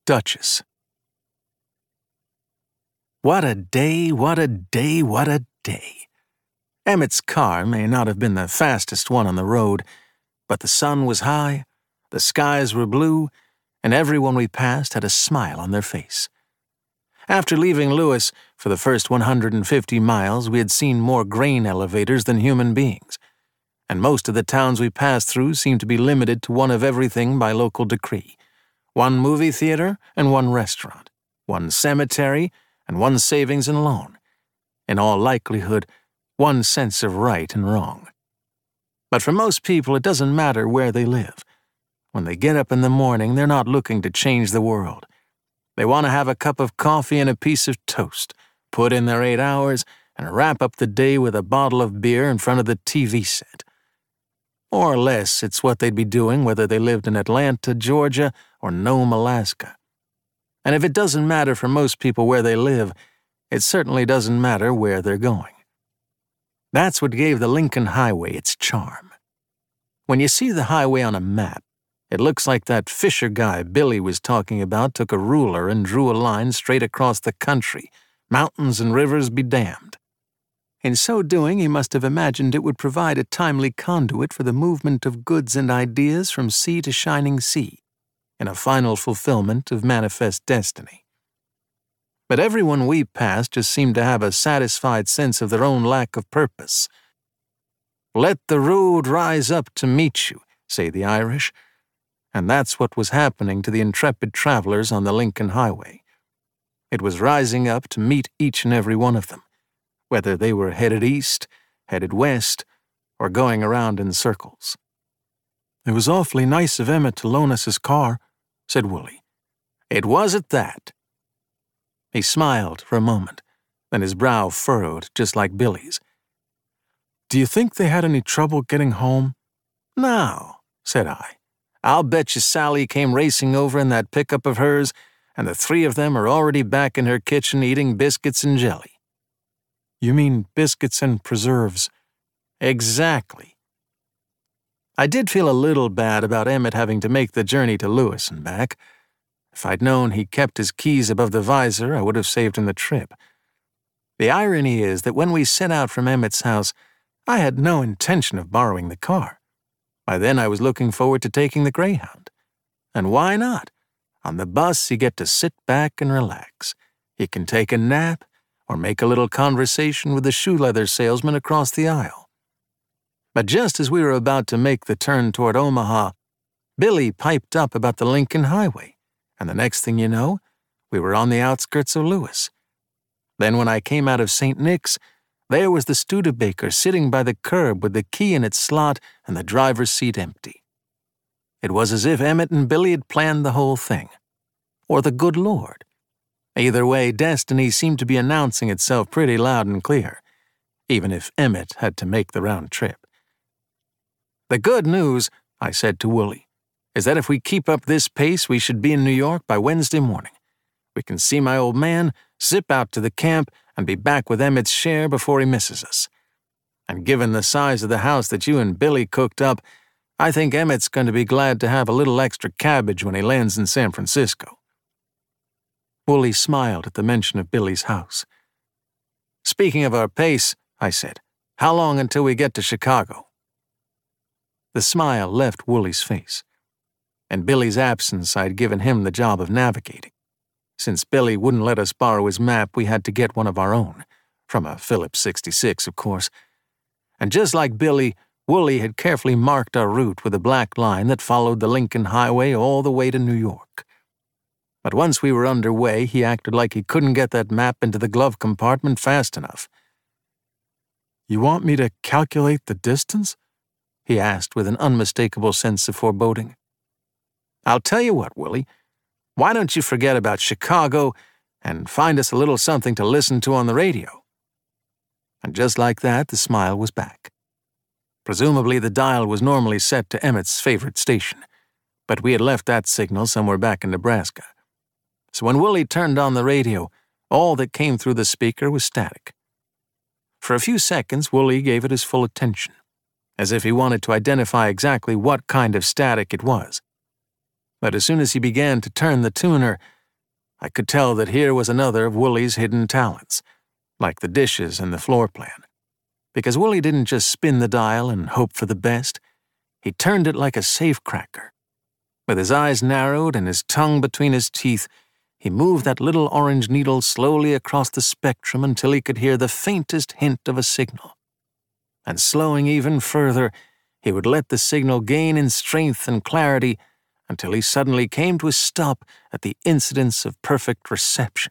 Duchess. What a day, what a day, what a day. Emmett's car may not have been the fastest one on the road, but the sun was high, the skies were blue, and everyone we passed had a smile on their face. After leaving Lewis, for the first 150 miles, we had seen more grain elevators than human beings, and most of the towns we passed through seemed to be limited to one of everything by local decree: one movie theater and one restaurant, one cemetery and one savings and loan. In all likelihood, one sense of right and wrong. But for most people, it doesn't matter where they live. When they get up in the morning, they're not looking to change the world. They want to have a cup of coffee and a piece of toast, put in their 8 hours, and wrap up the day with a bottle of beer in front of the TV set. More or less, it's what they'd be doing whether they lived in Atlanta, Georgia, or Nome, Alaska. And if it doesn't matter for most people where they live, it certainly doesn't matter where they're going. That's what gave the Lincoln Highway its charm. When you see the highway on a map, it looks like that Fisher guy Billy was talking about took a ruler and drew a line straight across the country, mountains and rivers be damned. In so doing, he must have imagined it would provide a timely conduit for the movement of goods and ideas from sea to shining sea, in a final fulfillment of manifest destiny. But everyone we passed just seemed to have a satisfied sense of their own lack of purpose. "Let the road rise up to meet you," say the Irish. And that's what was happening to the intrepid travelers on the Lincoln Highway. It was rising up to meet each and every one of them, whether they were headed east, headed west, or going around in circles. "It was awfully nice of Emmett to loan us his car," said Wooly. "It was at that." He smiled for a moment, then his brow furrowed just like Billy's. "Do you think they had any trouble getting home?" "No," said I. "I'll bet you Sally came racing over in that pickup of hers, and the three of them are already back in her kitchen eating biscuits and jelly." "You mean biscuits and preserves?" "Exactly." I did feel a little bad about Emmett having to make the journey to Lewis and back. If I'd known he kept his keys above the visor, I would have saved him the trip. The irony is that when we set out from Emmett's house, I had no intention of borrowing the car. By then I was looking forward to taking the Greyhound. And why not? On the bus, you get to sit back and relax. You can take a nap or make a little conversation with the shoe leather salesman across the aisle. But just as we were about to make the turn toward Omaha, Billy piped up about the Lincoln Highway, and the next thing you know, we were on the outskirts of Lewis. Then when I came out of St. Nick's, there was the Studebaker sitting by the curb with the key in its slot and the driver's seat empty. It was as if Emmett and Billy had planned the whole thing. Or the good Lord. Either way, destiny seemed to be announcing itself pretty loud and clear, even if Emmett had to make the round trip. "The good news," I said to Wooly, "is that if we keep up this pace, we should be in New York by Wednesday morning. We can see my old man, zip out to the camp, and be back with Emmett's share before he misses us. And given the size of the house that you and Billy cooked up, I think Emmett's going to be glad to have a little extra cabbage when he lands in San Francisco." Wooly smiled at the mention of Billy's house. "Speaking of our pace," I said, "how long until we get to Chicago?" The smile left Wooly's face. In Billy's absence, I'd given him the job of navigating. Since Billy wouldn't let us borrow his map, we had to get one of our own, from a Phillips 66, of course. And just like Billy, Wooly had carefully marked our route with a black line that followed the Lincoln Highway all the way to New York. But once we were underway, he acted like he couldn't get that map into the glove compartment fast enough. "You want me to calculate the distance?" he asked with an unmistakable sense of foreboding. "I'll tell you what, Wooly. Why don't you forget about Chicago and find us a little something to listen to on the radio?" And just like that, the smile was back. Presumably the dial was normally set to Emmett's favorite station, but we had left that signal somewhere back in Nebraska. So when Wooly turned on the radio, all that came through the speaker was static. For a few seconds, Wooly gave it his full attention, as if he wanted to identify exactly what kind of static it was. But as soon as he began to turn the tuner, I could tell that here was another of Woolie's hidden talents, like the dishes and the floor plan. Because Woolie didn't just spin the dial and hope for the best, he turned it like a safecracker. With his eyes narrowed and his tongue between his teeth, he moved that little orange needle slowly across the spectrum until he could hear the faintest hint of a signal. And slowing even further, he would let the signal gain in strength and clarity until he suddenly came to a stop at the incidence of perfect reception.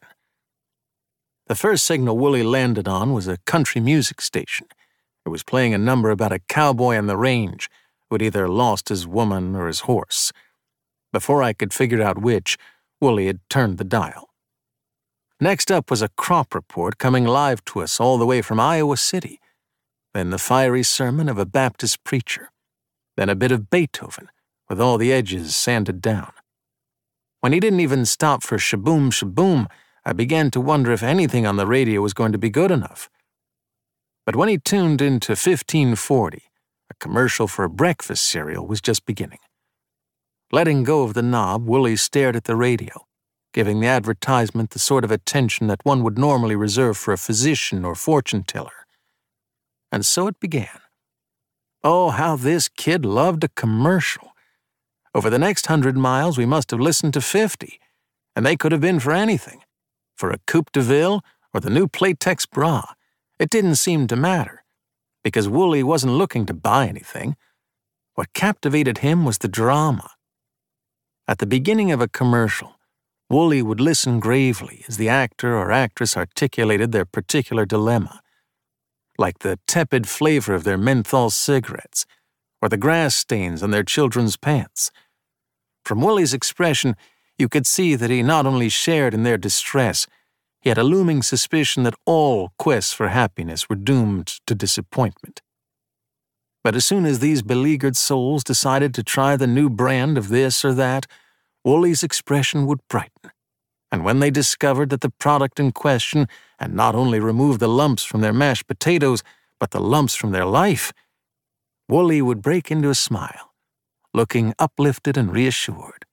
The first signal Woolie landed on was a country music station. It was playing a number about a cowboy on the range who had either lost his woman or his horse. Before I could figure out which, Woolie had turned the dial. Next up was a crop report coming live to us all the way from Iowa City. Then the fiery sermon of a Baptist preacher. Then a bit of Beethoven, with all the edges sanded down. When he didn't even stop for shaboom shaboom, I began to wonder if anything on the radio was going to be good enough. But when he tuned into 1540, a commercial for a breakfast cereal was just beginning. Letting go of the knob, Woolie stared at the radio, giving the advertisement the sort of attention that one would normally reserve for a physician or fortune teller. And so it began. Oh, how this kid loved a commercial. Over the next 100 miles, we must have listened to 50, and they could have been for anything. For a Coupe de Ville or the new Playtex bra. It didn't seem to matter, because Woolie wasn't looking to buy anything. What captivated him was the drama. At the beginning of a commercial, Woolie would listen gravely as the actor or actress articulated their particular dilemma, like the tepid flavor of their menthol cigarettes or the grass stains on their children's pants. From Woolie's expression, you could see that he not only shared in their distress, he had a looming suspicion that all quests for happiness were doomed to disappointment. But as soon as these beleaguered souls decided to try the new brand of this or that, Woolie's expression would brighten. And when they discovered that the product in question had not only removed the lumps from their mashed potatoes, but the lumps from their life, Woolie would break into a smile, looking uplifted and reassured.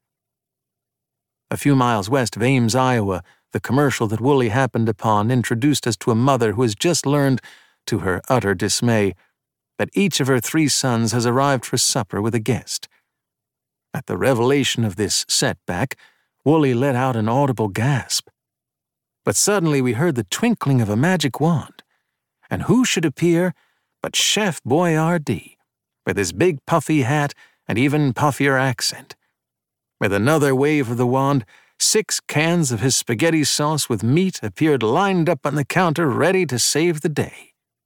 A few miles west of Ames, Iowa, the commercial that Woolie happened upon introduced us to a mother who has just learned, to her utter dismay, that each of her 3 sons has arrived for supper with a guest. At the revelation of this setback, Woolie let out an audible gasp. But suddenly we heard the twinkling of a magic wand, and who should appear but Chef Boyardee, with his big puffy hat and even puffier accent. With another wave of the wand, 6 cans of his spaghetti sauce with meat appeared lined up on the counter ready to save the day.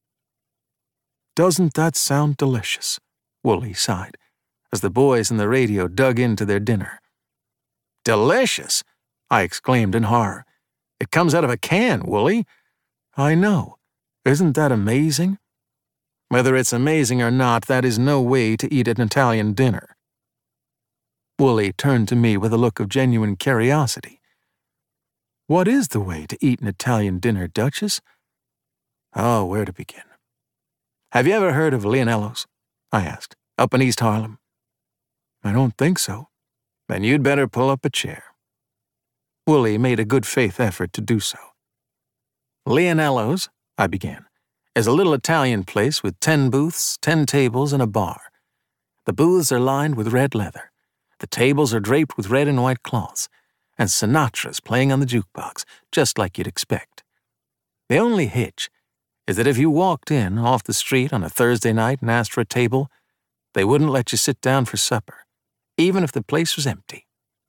"Doesn't that sound delicious?" Woolie sighed, as the boys in the radio dug into their dinner. "Delicious?" I exclaimed in horror. "It comes out of a can, Woolie." "I know. Isn't that amazing?" "Whether it's amazing or not, that is no way to eat an Italian dinner." Woolie turned to me with a look of genuine curiosity. "What is the way to eat an Italian dinner, Duchess?" Oh, where to begin? "Have you ever heard of Leonello's?" I asked. "Up in East Harlem?" "I don't think so." "Then you'd better pull up a chair." Woolie made a good faith effort to do so. "Leonello's," I began, "is a little Italian place with 10 booths, 10 tables, and a bar. The booths are lined with red leather. The tables are draped with red and white cloths, and Sinatra's playing on the jukebox, just like you'd expect. The only hitch is that if you walked in off the street on a Thursday night and asked for a table, they wouldn't let you sit down for supper, even if the place was empty."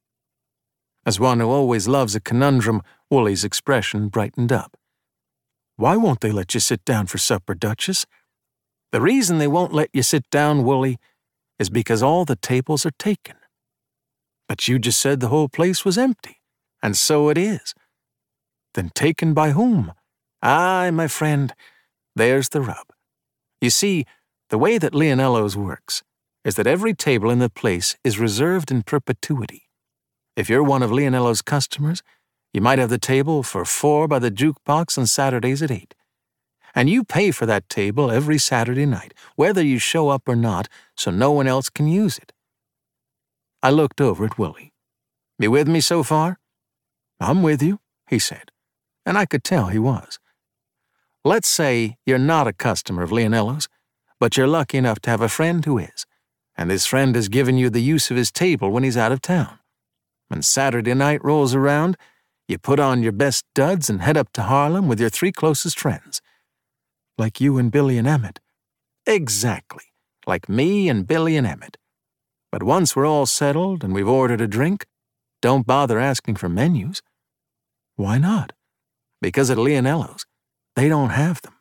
As one who always loves a conundrum, Woolie's expression brightened up. "Why won't they let you sit down for supper, Duchess?" "The reason they won't let you sit down, Woolie, is because all the tables are taken." "But you just said the whole place was empty." "And so it is." "Then taken by whom?" "Aye, my friend, there's the rub. You see, the way that Leonello's works is that every table in the place is reserved in perpetuity. If you're one of Leonello's customers, you might have the table for 4 by the jukebox on Saturdays at 8. And you pay for that table every Saturday night, whether you show up or not, so no one else can use it." I looked over at Woolie. "You with me so far?" I'm with you, he said, and I could tell he was. Let's say you're not a customer of Leonello's, but you're lucky enough to have a friend who is, and this friend has given you the use of his table when he's out of town. When Saturday night rolls around, you put on your best duds and head up to Harlem with your 3 closest friends. Like you and Billy and Emmett. Exactly, like me and Billy and Emmett. But once we're all settled and we've ordered a drink, don't bother asking for menus. Why not? Because at Leonello's, they don't have them.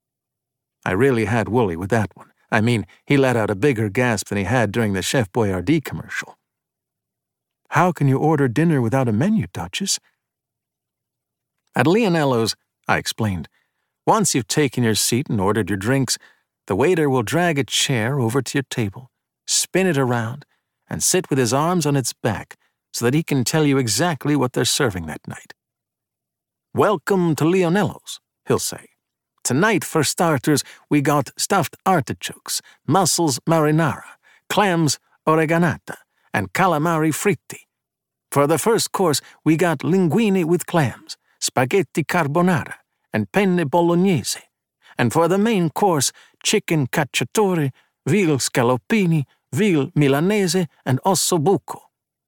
I really had Wooly with that one. I mean, he let out a bigger gasp than he had during the Chef Boyardee commercial. How can you order dinner without a menu, Duchess? At Leonello's, I explained, once you've taken your seat and ordered your drinks, the waiter will drag a chair over to your table, spin it around, and sit with his arms on its back so that he can tell you exactly what they're serving that night. Welcome to Leonello's, he'll say. Tonight, for starters, we got stuffed artichokes, mussels marinara, clams oreganata, and calamari fritti. For the first course, we got linguine with clams, spaghetti carbonara, and penne bolognese. And for the main course, chicken cacciatore, veal scaloppini, veal milanese, and ossobuco.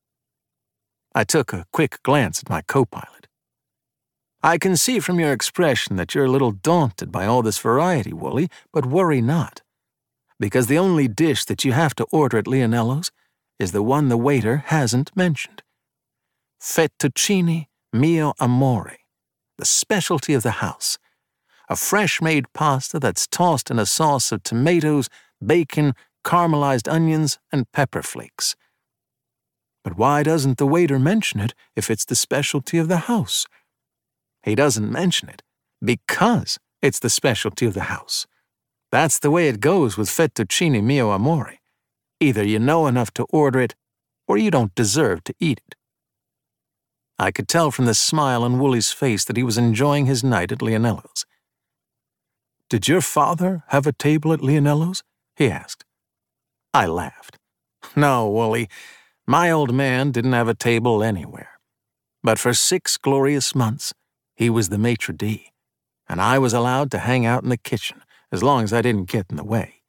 I took a quick glance at my co-pilot. I can see from your expression that you're a little daunted by all this variety, Wooly, but worry not. Because the only dish that you have to order at Leonello's is the one the waiter hasn't mentioned. Fettuccine mio amore, the specialty of the house. A fresh-made pasta that's tossed in a sauce of tomatoes, bacon, caramelized onions, and pepper flakes. But why doesn't the waiter mention it if it's the specialty of the house? He doesn't mention it because it's the specialty of the house. That's the way it goes with fettuccine mio amore. Either you know enough to order it, or you don't deserve to eat it. I could tell from the smile on Wooly's face that he was enjoying his night at Leonello's. Did your father have a table at Leonello's? He asked. I laughed. No, Wooly, my old man didn't have a table anywhere. But for 6 glorious months, he was the maitre d', and I was allowed to hang out in the kitchen as long as I didn't get in the way.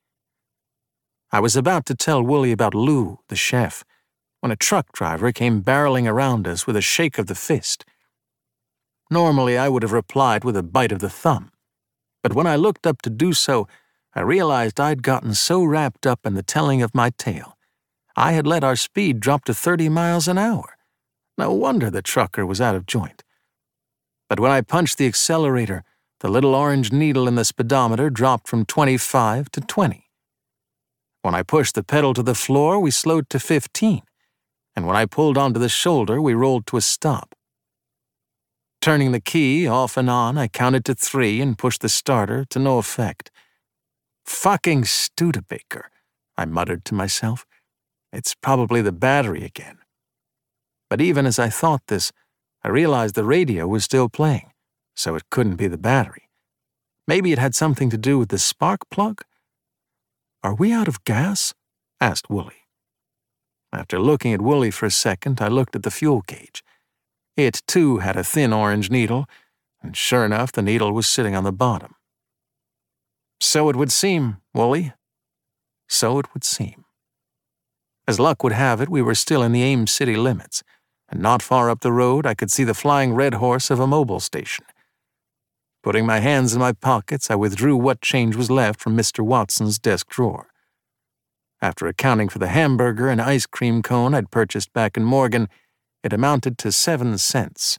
I was about to tell Wooly about Lou, the chef, when a truck driver came barreling around us with a shake of the fist. Normally, I would have replied with a bite of the thumb, but when I looked up to do so, I realized I'd gotten so wrapped up in the telling of my tale, I had let our speed drop to 30 miles an hour. No wonder the trucker was out of joint. But when I punched the accelerator, the little orange needle in the speedometer dropped from 25 to 20. When I pushed the pedal to the floor, we slowed to 15. And when I pulled onto the shoulder, we rolled to a stop. Turning the key off and on, I counted to 3 and pushed the starter to no effect. Fucking Studebaker, I muttered to myself. It's probably the battery again. But even as I thought this, I realized the radio was still playing, so it couldn't be the battery. Maybe it had something to do with the spark plug? Are we out of gas? Asked Wooly. After looking at Wooly for a second, I looked at the fuel gauge. It, too, had a thin orange needle, and sure enough, the needle was sitting on the bottom. So it would seem, Wooly. So it would seem. As luck would have it, we were still in the Ames city limits, and not far up the road I could see the flying red horse of a mobile station. Putting my hands in my pockets, I withdrew what change was left from Mr. Watson's desk drawer. After accounting for the hamburger and ice cream cone I'd purchased back in Morgan, it amounted to 7 cents.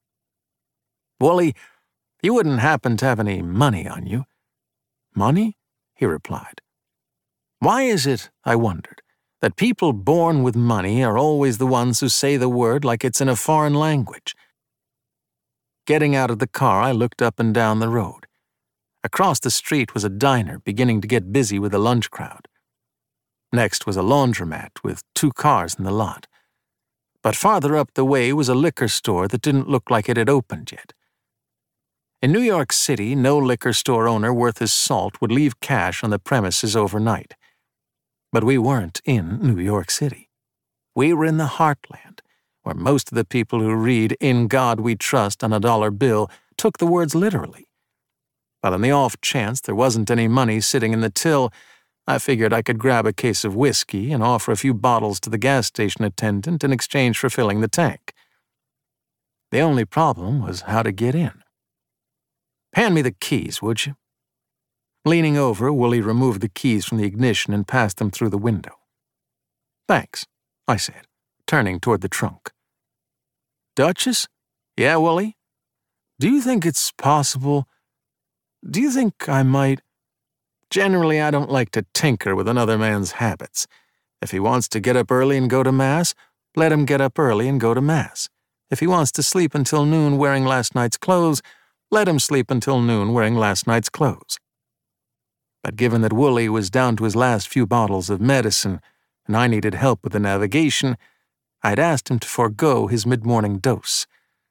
Wooly, you wouldn't happen to have any money on you? Money? He replied. Why is it, I wondered, that people born with money are always the ones who say the word like it's in a foreign language? Getting out of the car, I looked up and down the road. Across the street was a diner beginning to get busy with the lunch crowd. Next was a laundromat with 2 cars in the lot. But farther up the way was a liquor store that didn't look like it had opened yet. In New York City, no liquor store owner worth his salt would leave cash on the premises overnight. But we weren't in New York City. We were in the heartland, where most of the people who read "In God We Trust" on a dollar bill took the words literally. But on the off chance there wasn't any money sitting in the till, I figured I could grab a case of whiskey and offer a few bottles to the gas station attendant in exchange for filling the tank. The only problem was how to get in. "Hand me the keys, would you?" Leaning over, Wooly removed the keys from the ignition and passed them through the window. "Thanks," I said, turning toward the trunk. "Duchess? Yeah, Wooly? Do you think it's possible? Do you think I might? Generally, I don't like to tinker with another man's habits. If he wants to get up early and go to Mass, let him get up early and go to Mass. If he wants to sleep until noon wearing last night's clothes, let him sleep until noon wearing last night's clothes." But given that Wooly was down to his last few bottles of medicine, and I needed help with the navigation, I'd asked him to forego his mid-morning dose.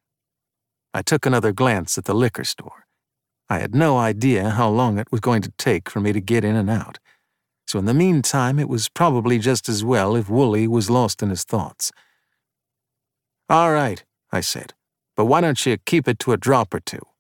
I took another glance at the liquor store. I had no idea how long it was going to take for me to get in and out, so in the meantime it was probably just as well if Wooly was lost in his thoughts. "All right," I said, "but why don't you keep it to a drop or two?"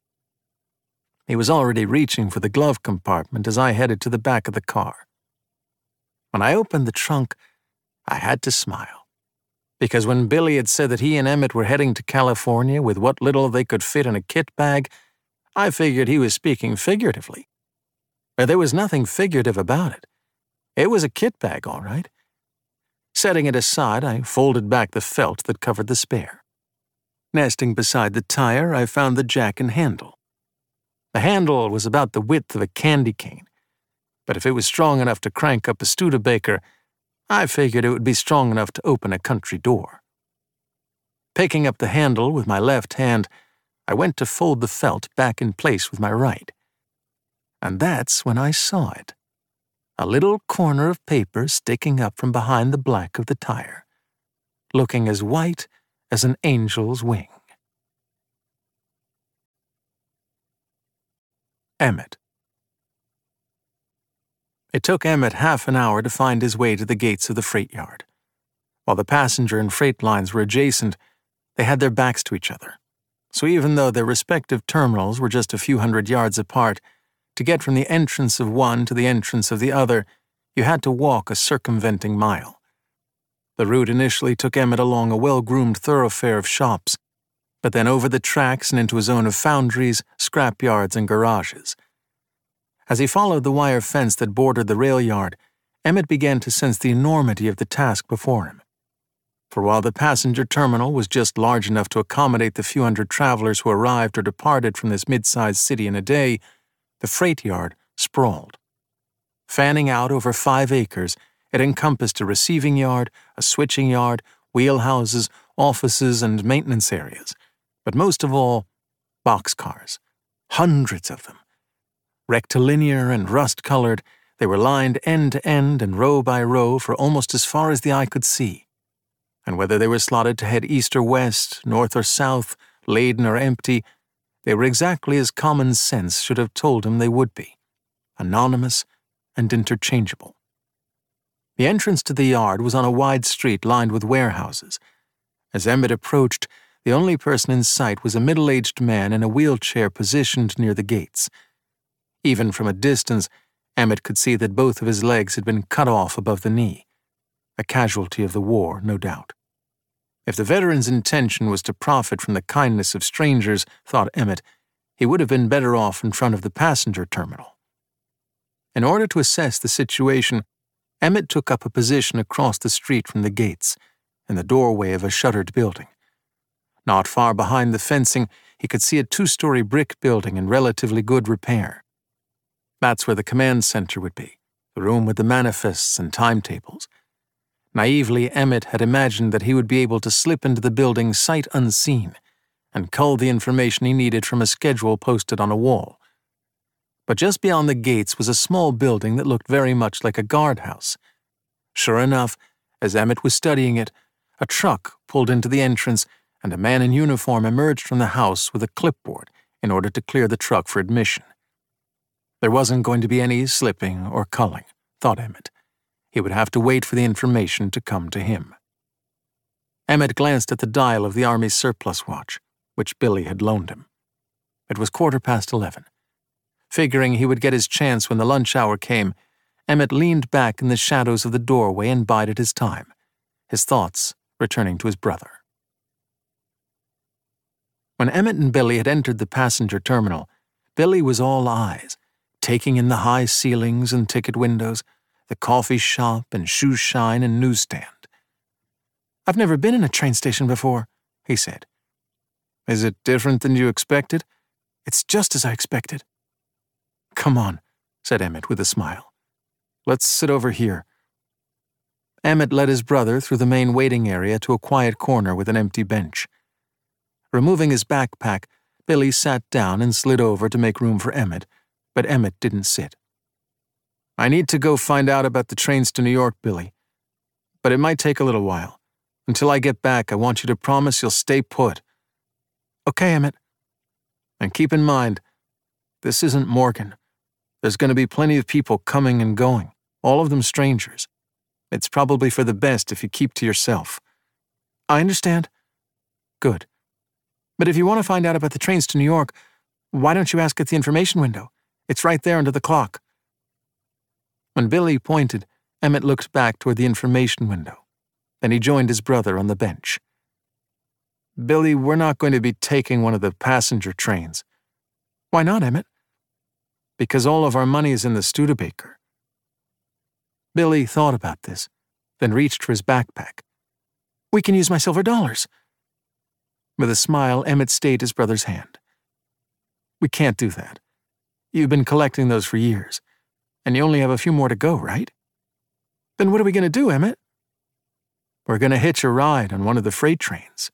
He was already reaching for the glove compartment as I headed to the back of the car. When I opened the trunk, I had to smile, because when Billy had said that he and Emmett were heading to California with what little they could fit in a kit bag, I figured he was speaking figuratively. But there was nothing figurative about it. It was a kit bag, all right. Setting it aside, I folded back the felt that covered the spare. Nesting beside the tire, I found the jack and handle. The handle was about the width of a candy cane, but if it was strong enough to crank up a Studebaker, I figured it would be strong enough to open a country door. Picking up the handle with my left hand, I went to fold the felt back in place with my right. And that's when I saw it. A little corner of paper sticking up from behind the black of the tire, looking as white as an angel's wing. Emmett. It took Emmett half an hour to find his way to the gates of the freight yard. While the passenger and freight lines were adjacent, they had their backs to each other. So even though their respective terminals were just a few hundred yards apart, to get from the entrance of one to the entrance of the other, you had to walk a circumventing mile. The route initially took Emmett along a well-groomed thoroughfare of shops, but then over the tracks and into a zone of foundries, scrapyards, and garages. As he followed the wire fence that bordered the rail yard, Emmett began to sense the enormity of the task before him. For while the passenger terminal was just large enough to accommodate the few hundred travelers who arrived or departed from this mid-sized city in a day, the freight yard sprawled. Fanning out over 5 acres, it encompassed a receiving yard, a switching yard, wheelhouses, offices, and maintenance areas, but most of all, boxcars, hundreds of them. Rectilinear and rust-colored, they were lined end to end and row by row for almost as far as the eye could see. And whether they were slotted to head east or west, north or south, laden or empty, they were exactly as common sense should have told him they would be, anonymous and interchangeable. The entrance to the yard was on a wide street lined with warehouses. As Emmett approached, the only person in sight was a middle-aged man in a wheelchair positioned near the gates. Even from a distance, Emmett could see that both of his legs had been cut off above the knee. A casualty of the war, no doubt. If the veteran's intention was to profit from the kindness of strangers, thought Emmett, he would have been better off in front of the passenger terminal. In order to assess the situation, Emmett took up a position across the street from the gates, in the doorway of a shuttered building. Not far behind the fencing, he could see a 2-story brick building in relatively good repair. That's where the command center would be, the room with the manifests and timetables. Naively, Emmett had imagined that he would be able to slip into the building sight unseen and cull the information he needed from a schedule posted on a wall. But just beyond the gates was a small building that looked very much like a guardhouse. Sure enough, as Emmett was studying it, a truck pulled into the entrance and a man in uniform emerged from the house with a clipboard in order to clear the truck for admission. There wasn't going to be any slipping or culling, thought Emmett. He would have to wait for the information to come to him. Emmett glanced at the dial of the Army's surplus watch, which Billy had loaned him. It was 11:15. Figuring he would get his chance when the lunch hour came, Emmett leaned back in the shadows of the doorway and bided his time, his thoughts returning to his brother. When Emmett and Billy had entered the passenger terminal, Billy was all eyes, taking in the high ceilings and ticket windows, the coffee shop and shoe shine and newsstand. "I've never been in a train station before," he said. "Is it different than you expected?" "It's just as I expected." "Come on," said Emmett with a smile. "Let's sit over here." Emmett led his brother through the main waiting area to a quiet corner with an empty bench. Removing his backpack, Billy sat down and slid over to make room for Emmett, but Emmett didn't sit. "I need to go find out about the trains to New York, Billy. But it might take a little while. Until I get back, I want you to promise you'll stay put." "Okay, Emmett." "And keep in mind, this isn't Morgan. There's going to be plenty of people coming and going, all of them strangers. It's probably for the best if you keep to yourself." "I understand." "Good. But if you want to find out about the trains to New York, why don't you ask at the information window? It's right there under the clock." When Billy pointed, Emmett looked back toward the information window. Then he joined his brother on the bench. "Billy, we're not going to be taking one of the passenger trains." "Why not, Emmett?" "Because all of our money is in the Studebaker." Billy thought about this, then reached for his backpack. "We can use my silver dollars." With a smile, Emmett stayed his brother's hand. "We can't do that. You've been collecting those for years, and you only have a few more to go, right?" "Then what are we going to do, Emmett?" "We're going to hitch a ride on one of the freight trains."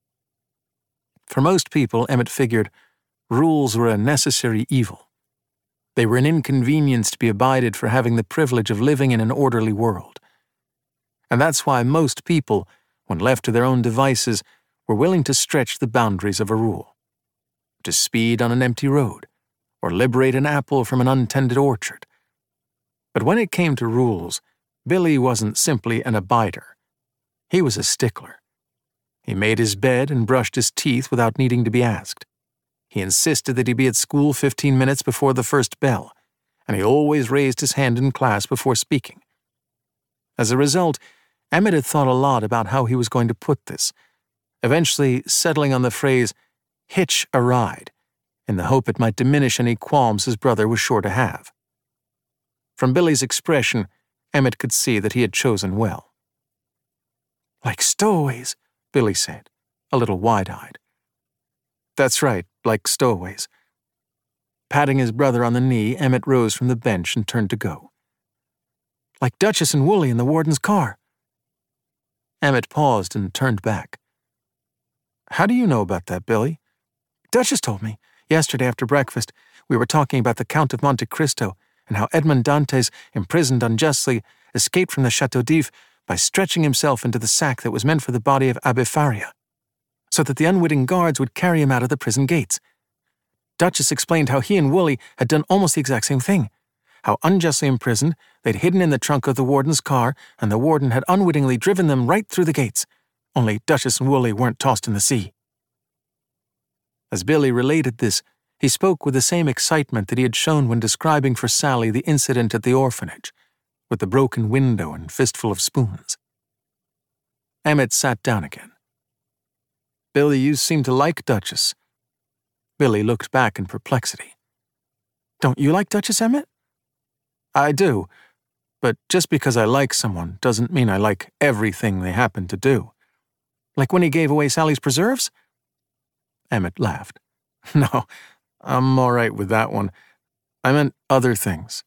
For most people, Emmett figured, rules were a necessary evil. They were an inconvenience to be abided for having the privilege of living in an orderly world. And that's why most people, when left to their own devices, were willing to stretch the boundaries of a rule. To speed on an empty road, or liberate an apple from an untended orchard. But when it came to rules, Billy wasn't simply an abider. He was a stickler. He made his bed and brushed his teeth without needing to be asked. He insisted that he be at school 15 minutes before the first bell, and he always raised his hand in class before speaking. As a result, Emmett had thought a lot about how he was going to put this, eventually settling on the phrase, "hitch a ride," in the hope it might diminish any qualms his brother was sure to have. From Billy's expression, Emmett could see that he had chosen well. "Like stowaways," Billy said, a little wide-eyed. "That's right, like stowaways." Patting his brother on the knee, Emmett rose from the bench and turned to go. "Like Duchess and Wooly in the warden's car." Emmett paused and turned back. "How do you know about that, Billy?" "Duchess told me. Yesterday after breakfast, we were talking about the Count of Monte Cristo and how Edmond Dantes, imprisoned unjustly, escaped from the Château d'If by stretching himself into the sack that was meant for the body of Abbe Faria, so that the unwitting guards would carry him out of the prison gates. Duchess explained how he and Wooly had done almost the exact same thing, how unjustly imprisoned, they'd hidden in the trunk of the warden's car, and the warden had unwittingly driven them right through the gates. Only Duchess and Wooly weren't tossed in the sea." As Billy related this, he spoke with the same excitement that he had shown when describing for Sally the incident at the orphanage, with the broken window and fistful of spoons. Emmett sat down again. "Billy, you seem to like Duchess." Billy looked back in perplexity. "Don't you like Duchess, Emmett?" "I do, but just because I like someone doesn't mean I like everything they happen to do." "Like when he gave away Sally's preserves?" Emmett laughed. "No, I'm all right with that one. I meant other things."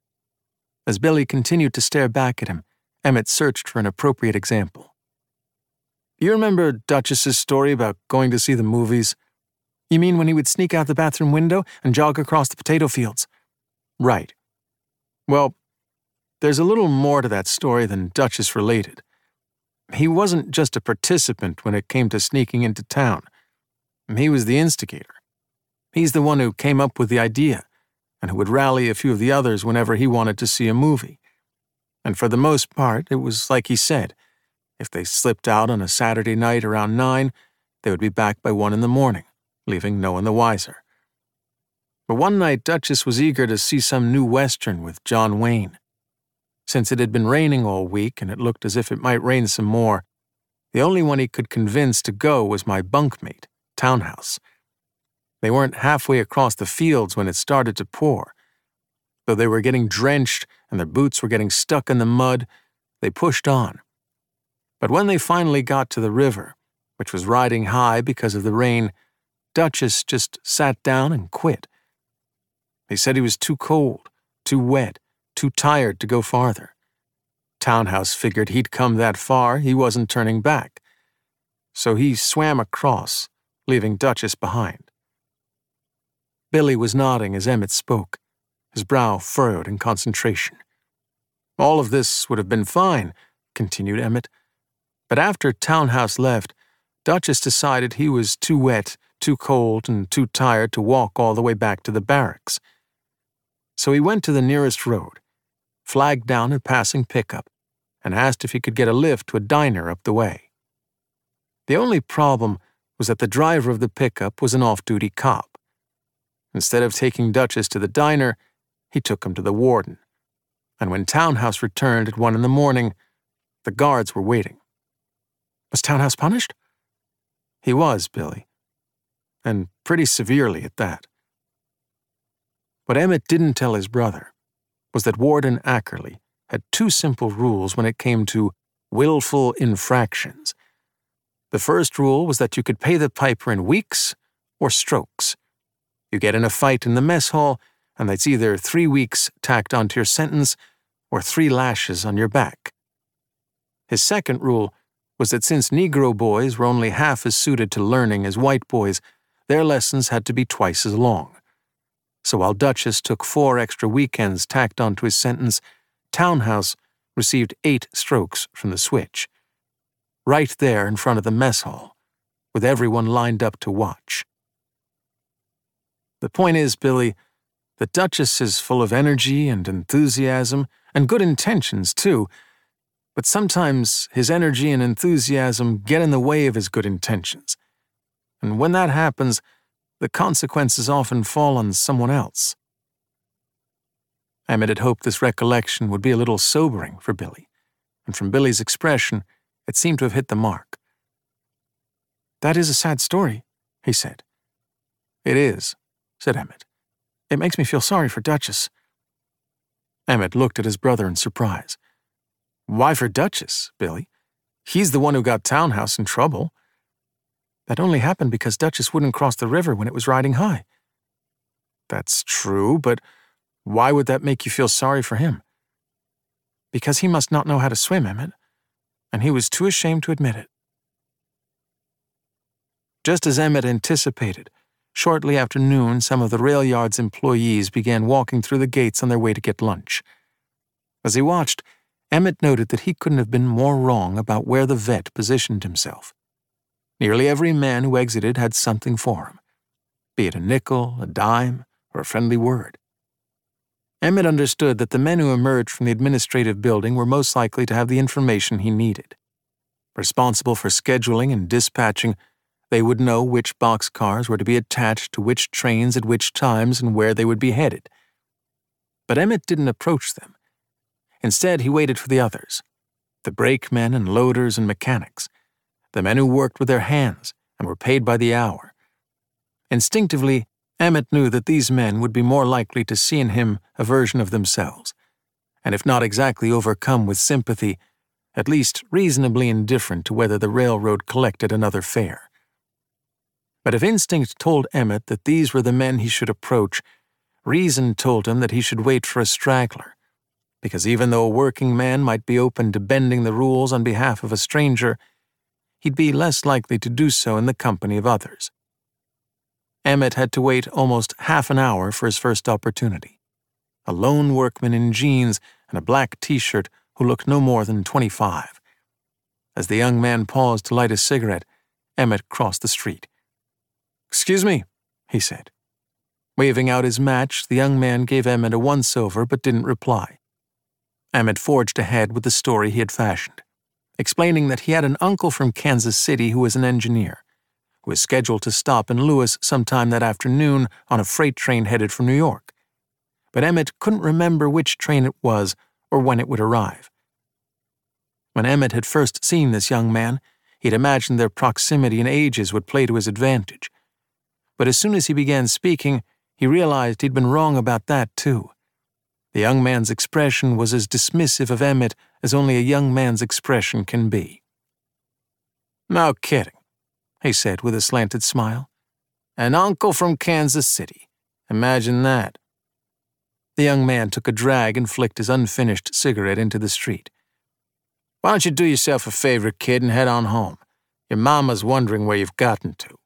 As Billy continued to stare back at him, Emmett searched for an appropriate example. "You remember Duchess's story about going to see the movies?" "You mean when he would sneak out the bathroom window and jog across the potato fields?" "Right. Well, there's a little more to that story than Duchess related. He wasn't just a participant when it came to sneaking into town. He was the instigator. He's the one who came up with the idea, and who would rally a few of the others whenever he wanted to see a movie. And for the most part, it was like he said. If they slipped out on a Saturday night around 9, they would be back by 1 in the morning, leaving no one the wiser. But one night, Duchess was eager to see some new Western with John Wayne. Since it had been raining all week and it looked as if it might rain some more, the only one he could convince to go was my bunkmate, Townhouse. They weren't halfway across the fields when it started to pour. Though they were getting drenched and their boots were getting stuck in the mud, they pushed on. But when they finally got to the river, which was riding high because of the rain, Duchess just sat down and quit. He said he was too cold, too wet, too tired to go farther. Townhouse figured he'd come that far, he wasn't turning back. So he swam across, leaving Duchess behind. Billy was nodding as Emmett spoke, his brow furrowed in concentration. All of this would have been fine, continued Emmett, but after Townhouse left, Duchess decided he was too wet, too cold, and too tired to walk all the way back to the barracks. So he went to the nearest road, flagged down a passing pickup, and asked if he could get a lift to a diner up the way. The only problem was that the driver of the pickup was an off-duty cop. Instead of taking Duchess to the diner, he took him to the warden. And when Townhouse returned at 1 in the morning, the guards were waiting. Was Townhouse punished? He was, Billy. And pretty severely at that. What Emmett didn't tell his brother was that Warden Ackerley had 2 simple rules when it came to willful infractions. The first rule was that you could pay the piper in weeks or strokes. You get in a fight in the mess hall, and that's either 3 weeks tacked onto your sentence or 3 lashes on your back. His second rule was that since Negro boys were only half as suited to learning as white boys, their lessons had to be twice as long. So while Duchess took 4 extra weekends tacked onto his sentence, Townhouse received 8 strokes from the switch. Right there in front of the mess hall, with everyone lined up to watch. The point is, Billy, the Duchess is full of energy and enthusiasm, and good intentions, too, but sometimes his energy and enthusiasm get in the way of his good intentions. And when that happens, the consequences often fall on someone else. Emmett had hoped this recollection would be a little sobering for Billy, and from Billy's expression, it seemed to have hit the mark. That is a sad story, he said. It is, said Emmett. It makes me feel sorry for Duchess. Emmett looked at his brother in surprise. Why for Duchess, Billy? He's the one who got Townhouse in trouble. That only happened because Duchess wouldn't cross the river when it was riding high. That's true, but why would that make you feel sorry for him? Because he must not know how to swim, Emmett, and he was too ashamed to admit it. Just as Emmett anticipated, shortly after noon, some of the rail yard's employees began walking through the gates on their way to get lunch. As he watched, Emmett noted that he couldn't have been more wrong about where the vet positioned himself. Nearly every man who exited had something for him, be it a nickel, a dime, or a friendly word. Emmett understood that the men who emerged from the administrative building were most likely to have the information he needed. Responsible for scheduling and dispatching, they would know which boxcars were to be attached to which trains at which times and where they would be headed. But Emmett didn't approach them. Instead, he waited for the others, the brakemen and loaders and mechanics, the men who worked with their hands and were paid by the hour. Instinctively, Emmett knew that these men would be more likely to see in him a version of themselves, and if not exactly overcome with sympathy, at least reasonably indifferent to whether the railroad collected another fare. But if instinct told Emmett that these were the men he should approach, reason told him that he should wait for a straggler, because even though a working man might be open to bending the rules on behalf of a stranger, he'd be less likely to do so in the company of others. Emmett had to wait almost half an hour for his first opportunity. A lone workman in jeans and a black t-shirt who looked no more than 25. As the young man paused to light a cigarette, Emmett crossed the street. "Excuse me," he said. Waving out his match, the young man gave Emmett a once-over but didn't reply. Emmett forged ahead with the story he had fashioned. explaining that he had an uncle from Kansas City who was an engineer, who was scheduled to stop in Lewis sometime that afternoon on a freight train headed for New York. But Emmett couldn't remember which train it was or when it would arrive. When Emmett had first seen this young man, he'd imagined their proximity and ages would play to his advantage. But as soon as he began speaking, he realized he'd been wrong about that too. The young man's expression was as dismissive of Emmett as only a young man's expression can be. "No kidding," he said with a slanted smile. "An uncle from Kansas City. Imagine that." The young man took a drag and flicked his unfinished cigarette into the street. "Why don't you do yourself a favor, kid, and head on home? Your mama's wondering where you've gotten to."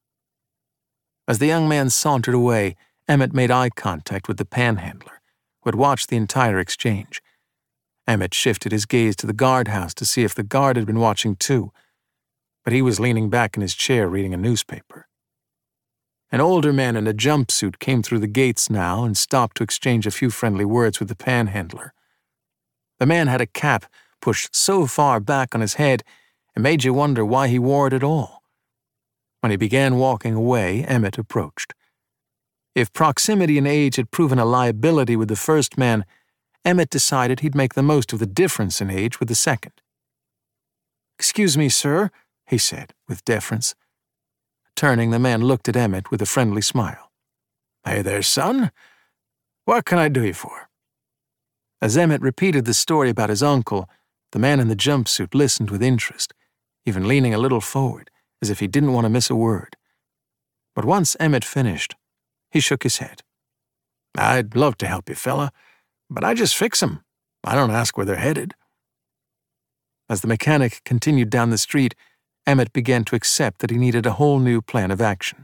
As the young man sauntered away, Emmett made eye contact with the panhandler, who had watched the entire exchange. Emmett shifted his gaze to the guardhouse to see if the guard had been watching too, but he was leaning back in his chair reading a newspaper. An older man in a jumpsuit came through the gates now and stopped to exchange a few friendly words with the panhandler. The man had a cap pushed so far back on his head it made you wonder why he wore it at all. When he began walking away, Emmett approached. If proximity and age had proven a liability with the first man, Emmett decided he'd make the most of the difference in age with the second. "Excuse me, sir," he said, with deference. Turning, the man looked at Emmett with a friendly smile. "Hey there, son. What can I do you for?" As Emmett repeated the story about his uncle, the man in the jumpsuit listened with interest, even leaning a little forward, as if he didn't want to miss a word. But once Emmett finished, he shook his head. "I'd love to help you, fella, but I just fix 'em. I don't ask where they're headed." As the mechanic continued down the street, Emmett began to accept that he needed a whole new plan of action.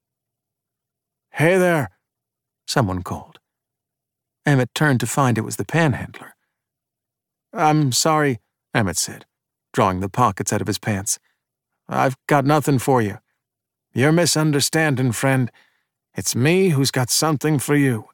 "Hey there," someone called. Emmett turned to find it was the panhandler. "I'm sorry," Emmett said, drawing the pockets out of his pants. "I've got nothing for you. You're misunderstanding, friend. It's me who's got something for you."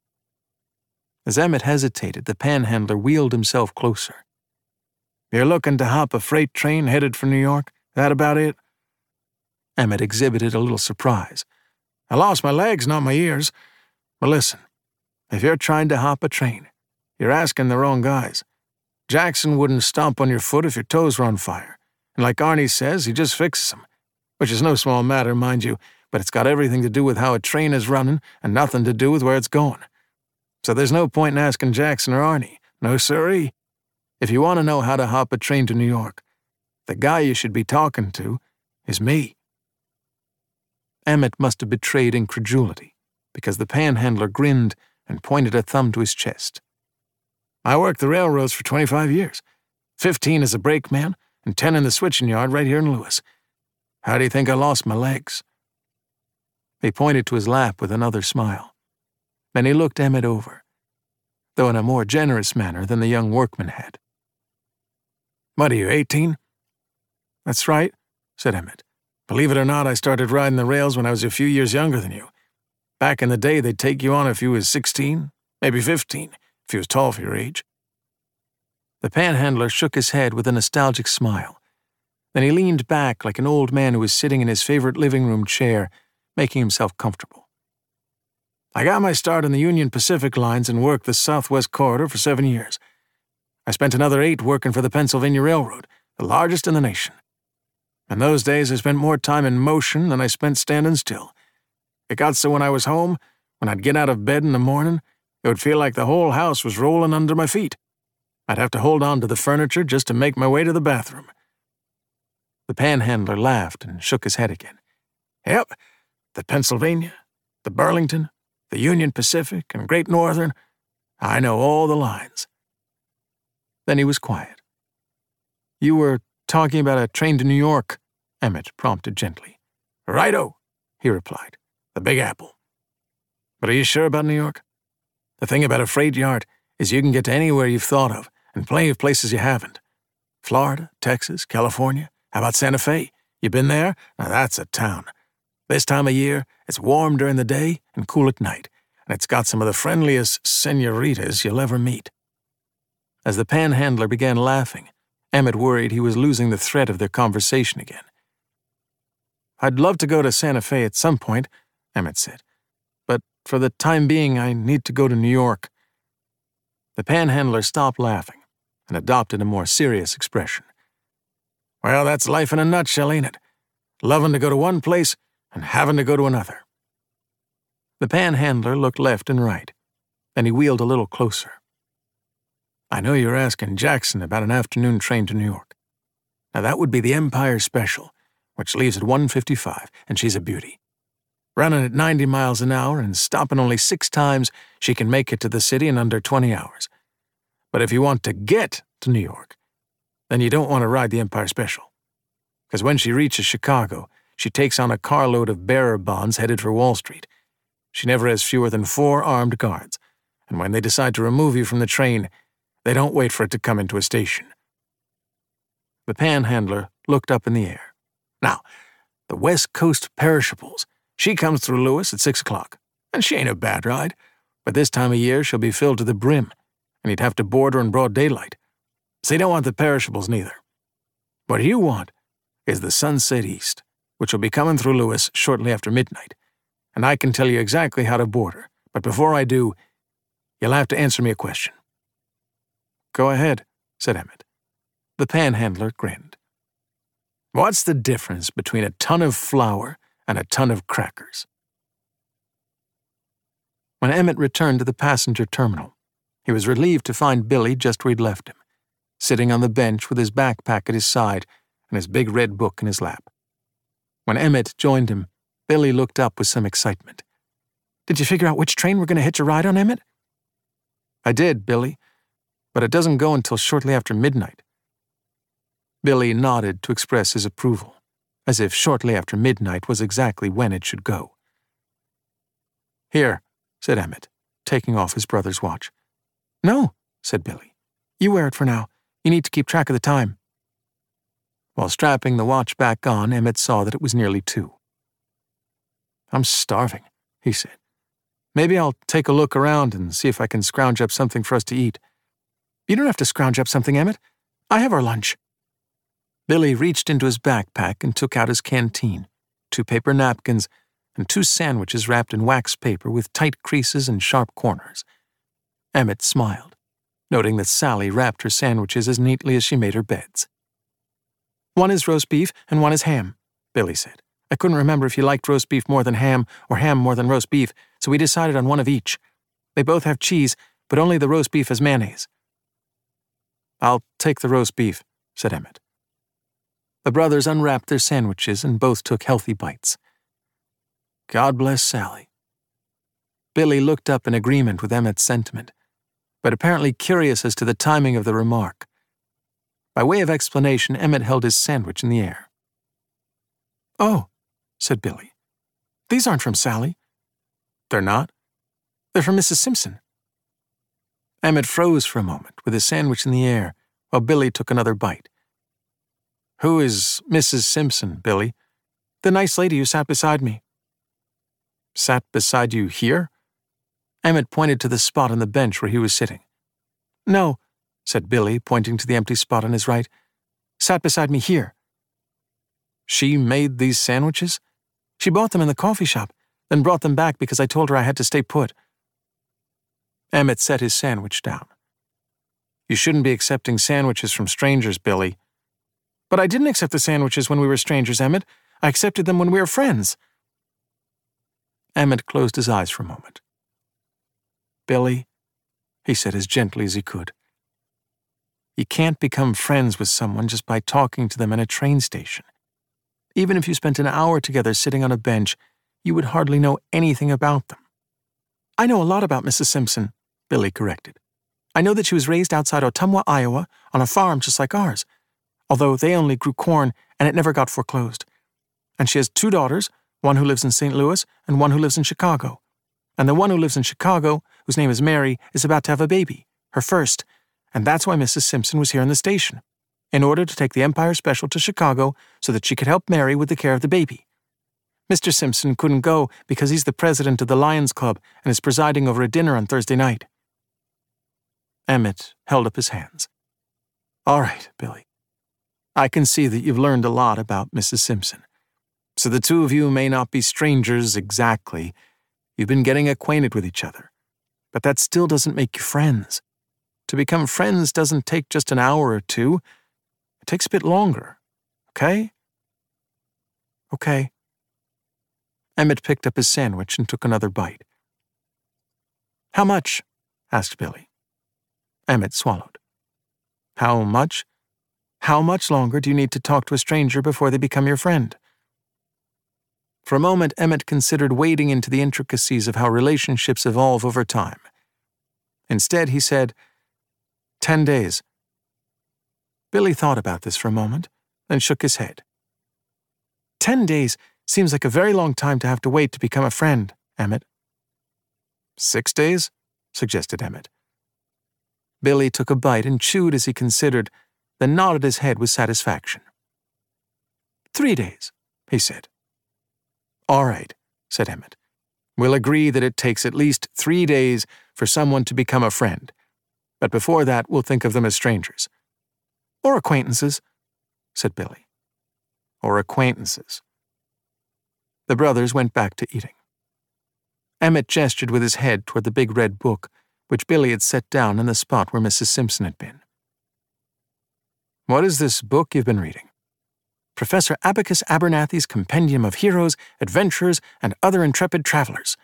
As Emmett hesitated, the panhandler wheeled himself closer. "You're looking to hop a freight train headed for New York? That about it?" Emmett exhibited a little surprise. "I lost my legs, not my ears. But listen, if you're trying to hop a train, you're asking the wrong guys. Jackson wouldn't stomp on your foot if your toes were on fire. And like Arnie says, he just fixes them. Which is no small matter, mind you, but it's got everything to do with how a train is running and nothing to do with where it's going. So there's no point in asking Jackson or Arnie. No siree. If you want to know how to hop a train to New York, the guy you should be talking to is me." Emmett must have betrayed incredulity, because the panhandler grinned and pointed a thumb to his chest. "I worked the railroads for 25 years, 15 as a brakeman and 10 in the switching yard right here in Lewis. How do you think I lost my legs?" He pointed to his lap with another smile. Then he looked Emmett over, though in a more generous manner than the young workman had. "What are you, 18? "That's right," said Emmett. "Believe it or not, I started riding the rails when I was a few years younger than you. Back in the day, they'd take you on if you was 16, maybe 15, if you was tall for your age." The panhandler shook his head with a nostalgic smile. Then he leaned back like an old man who was sitting in his favorite living room chair, making himself comfortable. "I got my start in the Union Pacific lines and worked the Southwest Corridor for 7 years. I spent another 8 working for the Pennsylvania Railroad, the largest in the nation. In those days, I spent more time in motion than I spent standing still. It got so when I was home, when I'd get out of bed in the morning, it would feel like the whole house was rolling under my feet. I'd have to hold on to the furniture just to make my way to the bathroom." The panhandler laughed and shook his head again. "Yep, the Pennsylvania, the Burlington, the Union Pacific, and Great Northern. I know all the lines." Then he was quiet. "You were talking about a train to New York," Emmett prompted gently. "Righto," he replied. "The Big Apple. But are you sure about New York? The thing about a freight yard is you can get to anywhere you've thought of, and plenty of places you haven't. Florida, Texas, California. How about Santa Fe? You been there? Now that's a town. This time of year, it's warm during the day and cool at night, and it's got some of the friendliest senoritas you'll ever meet." As the panhandler began laughing, Emmett worried he was losing the thread of their conversation again. "I'd love to go to Santa Fe at some point," Emmett said. "But for the time being, I need to go to New York." The panhandler stopped laughing and adopted a more serious expression. "Well, that's life in a nutshell, ain't it? Loving to go to one place and having to go to another." The panhandler looked left and right. Then he wheeled a little closer. "I know you're asking Jackson about an afternoon train to New York. Now that would be the Empire Special, which leaves at 1:55, and she's a beauty. Running at 90 miles an hour and stopping only 6 times, she can make it to the city in under 20 hours. But if you want to get to New York, then you don't want to ride the Empire Special. Because when she reaches Chicago, she takes on a carload of bearer bonds headed for Wall Street. She never has fewer than 4 armed guards, and when they decide to remove you from the train, they don't wait for it to come into a station." The panhandler looked up in the air. "Now, the West Coast Perishables, she comes through Lewis at 6 o'clock, and she ain't a bad ride, but this time of year she'll be filled to the brim, and you'd have to board her in broad daylight. So you don't want the Perishables neither. What you want is the Sunset East, which will be coming through Lewis shortly after midnight, and I can tell you exactly how to board her, but before I do, you'll have to answer me a question." "Go ahead," said Emmett. The panhandler grinned. "What's the difference between a ton of flour and a ton of crackers?" When Emmett returned to the passenger terminal, he was relieved to find Billy just where he'd left him, sitting on the bench with his backpack at his side and his big red book in his lap. When Emmett joined him, Billy looked up with some excitement. "Did you figure out which train we're going to hitch a ride on, Emmett?" "I did, Billy, but it doesn't go until shortly after midnight." Billy nodded to express his approval, as if shortly after midnight was exactly when it should go. "Here," said Emmett, taking off his brother's watch. "No," said Billy. "You wear it for now. You need to keep track of the time." While strapping the watch back on, Emmett saw that it was nearly 2. "I'm starving," he said. "Maybe I'll take a look around and see if I can scrounge up something for us to eat." "You don't have to scrounge up something, Emmett. I have our lunch." Billy reached into his backpack and took out his canteen, 2 paper napkins, and 2 sandwiches wrapped in wax paper with tight creases and sharp corners. Emmett smiled, noting that Sally wrapped her sandwiches as neatly as she made her beds. "One is roast beef and one is ham," Billy said. "I couldn't remember if you liked roast beef more than ham or ham more than roast beef, so we decided on one of each. They both have cheese, but only the roast beef has mayonnaise." "I'll take the roast beef," said Emmett. The brothers unwrapped their sandwiches and both took healthy bites. "God bless Sally." Billy looked up in agreement with Emmett's sentiment, but apparently curious as to the timing of the remark. By way of explanation, Emmett held his sandwich in the air. "Oh," said Billy. "These aren't from Sally." "They're not?" "They're from Mrs. Simpson." Emmett froze for a moment with his sandwich in the air while Billy took another bite. "Who is Mrs. Simpson, Billy?" "The nice lady who sat beside me." "Sat beside you here?" Emmett pointed to the spot on the bench where he was sitting. "No," said Billy, pointing to the empty spot on his right. "Sat beside me here." "She made these sandwiches?" "She bought them in the coffee shop, then brought them back because I told her I had to stay put." Emmett set his sandwich down. "You shouldn't be accepting sandwiches from strangers, Billy." "But I didn't accept the sandwiches when we were strangers, Emmett. I accepted them when we were friends." Emmett closed his eyes for a moment. "Billy," he said as gently as he could, "you can't become friends with someone just by talking to them in a train station. Even if you spent an hour together sitting on a bench, you would hardly know anything about them." "I know a lot about Mrs. Simpson," Billy corrected. "I know that she was raised outside Ottumwa, Iowa, on a farm just like ours, although they only grew corn and it never got foreclosed. And she has 2 daughters, one who lives in St. Louis and one who lives in Chicago. And the one who lives in Chicago, whose name is Mary, is about to have a baby, her first, and that's why Mrs. Simpson was here in the station, in order to take the Empire Special to Chicago so that she could help Mary with the care of the baby. Mr. Simpson couldn't go because he's the president of the Lions Club and is presiding over a dinner on Thursday night." Emmett held up his hands. "All right, Billy. I can see that you've learned a lot about Mrs. Simpson. So the two of you may not be strangers exactly. You've been getting acquainted with each other. But that still doesn't make you friends. To become friends doesn't take just an hour or two. It takes a bit longer. Okay? Okay. Emmett picked up his sandwich and took another bite. How much? Asked Billy. Emmett swallowed. How much? How much longer do you need to talk to a stranger before they become your friend? For a moment, Emmett considered wading into the intricacies of how relationships evolve over time. Instead, he said, 10 days. Billy thought about this for a moment, then shook his head. 10 days seems like a very long time to have to wait to become a friend, Emmett. 6 days? Suggested Emmett. Billy took a bite and chewed as he considered, then nodded his head with satisfaction. 3 days, he said. All right, said Emmett. We'll agree that it takes at least 3 days for someone to become a friend, but before that we'll think of them as strangers. Or acquaintances, said Billy. Or acquaintances. The brothers went back to eating. Emmett gestured with his head toward the big red book, which Billy had set down in the spot where Mrs. Simpson had been. What is this book you've been reading? Professor Abacus Abernathy's Compendium of Heroes, Adventurers, and Other Intrepid Travelers.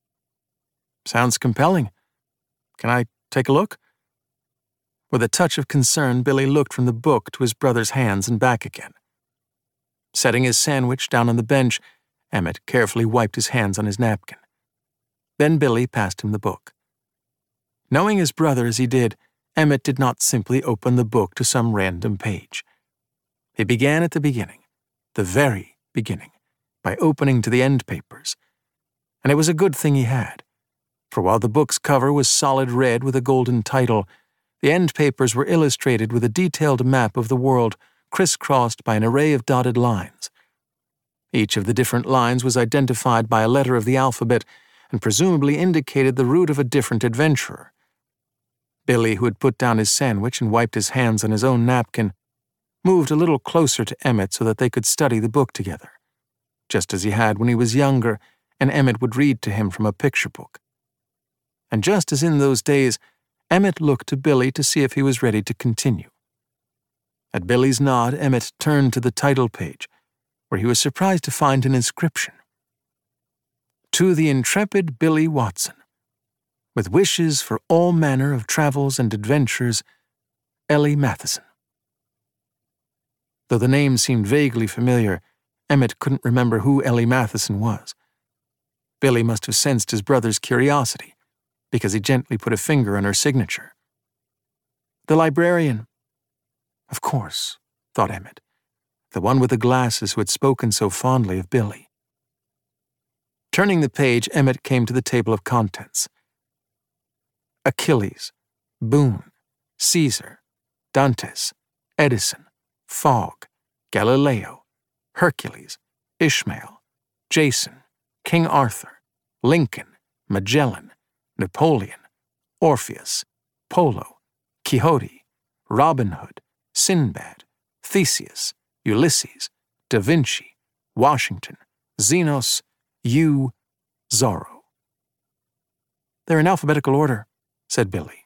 Sounds compelling. Can I take a look? With a touch of concern, Billy looked from the book to his brother's hands and back again. Setting his sandwich down on the bench, Emmett carefully wiped his hands on his napkin. Then Billy passed him the book. Knowing his brother as he did, Emmett did not simply open the book to some random page. He began at the beginning, the very beginning, by opening to the end papers. And it was a good thing he had, for while the book's cover was solid red with a golden title, the end papers were illustrated with a detailed map of the world crisscrossed by an array of dotted lines. Each of the different lines was identified by a letter of the alphabet and presumably indicated the route of a different adventurer. Billy, who had put down his sandwich and wiped his hands on his own napkin, moved a little closer to Emmett so that they could study the book together, just as he had when he was younger and Emmett would read to him from a picture book. And just as in those days, Emmett looked to Billy to see if he was ready to continue. At Billy's nod, Emmett turned to the title page, where he was surprised to find an inscription. To the intrepid Billy Watson, with wishes for all manner of travels and adventures, Ellie Matheson. Though the name seemed vaguely familiar, Emmett couldn't remember who Ellie Matheson was. Billy must have sensed his brother's curiosity, because he gently put a finger on her signature. The librarian. Of course, thought Emmett, the one with the glasses who had spoken so fondly of Billy. Turning the page, Emmett came to the table of contents. Achilles, Boone, Caesar, Dantes, Edison, Fogg, Galileo, Hercules, Ishmael, Jason, King Arthur, Lincoln, Magellan, Napoleon, Orpheus, Polo, Quixote, Robin Hood, Sinbad, Theseus, Ulysses, Da Vinci, Washington, Xenos, Zorro. They're in alphabetical order, said Billy.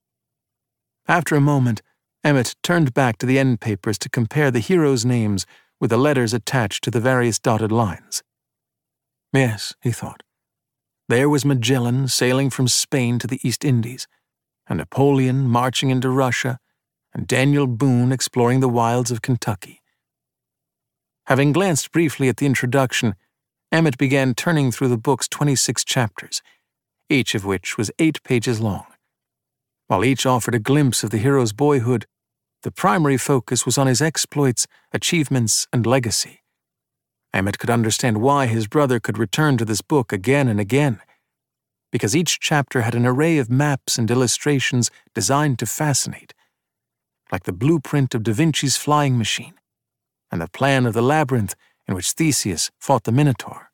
After a moment, Emmett turned back to the end papers to compare the heroes' names with the letters attached to the various dotted lines. Yes, he thought. There was Magellan sailing from Spain to the East Indies, and Napoleon marching into Russia, and Daniel Boone exploring the wilds of Kentucky. Having glanced briefly at the introduction, Emmett began turning through the book's 26 chapters, each of which was 8 pages long. While each offered a glimpse of the hero's boyhood, the primary focus was on his exploits, achievements, and legacy. Emmett could understand why his brother could return to this book again and again, because each chapter had an array of maps and illustrations designed to fascinate, like the blueprint of Da Vinci's flying machine, and the plan of the labyrinth in which Theseus fought the Minotaur.